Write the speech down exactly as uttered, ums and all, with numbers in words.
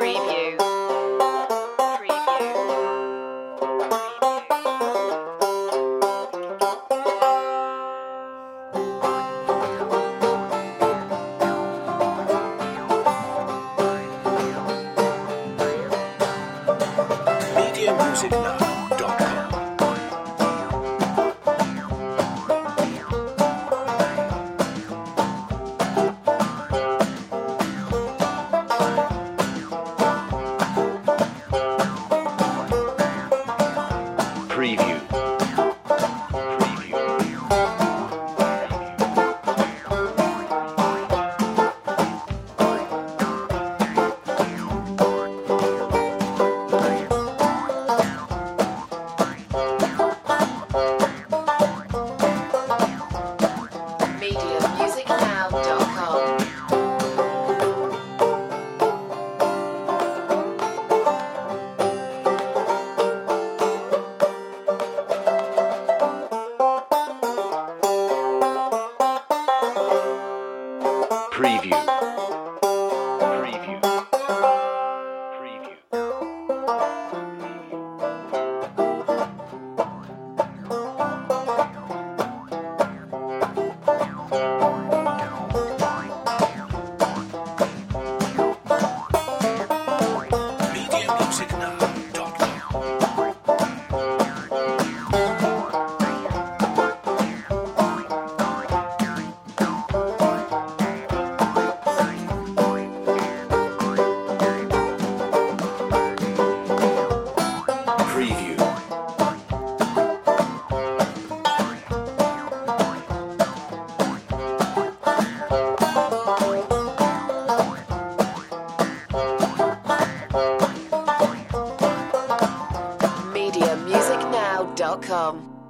Preview. media music now dot com. Preview. media music now dot com. Preview. Preview. Preview. media music now dot com. Preview. media music now dot com.